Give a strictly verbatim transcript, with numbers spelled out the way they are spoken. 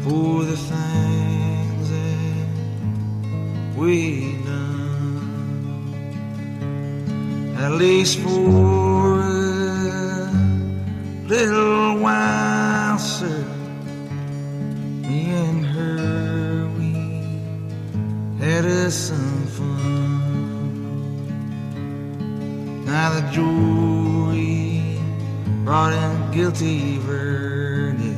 for the things that we done, at least for a little while, sir. Me and her, we had us some fun. Now the jury brought in guilty verdict.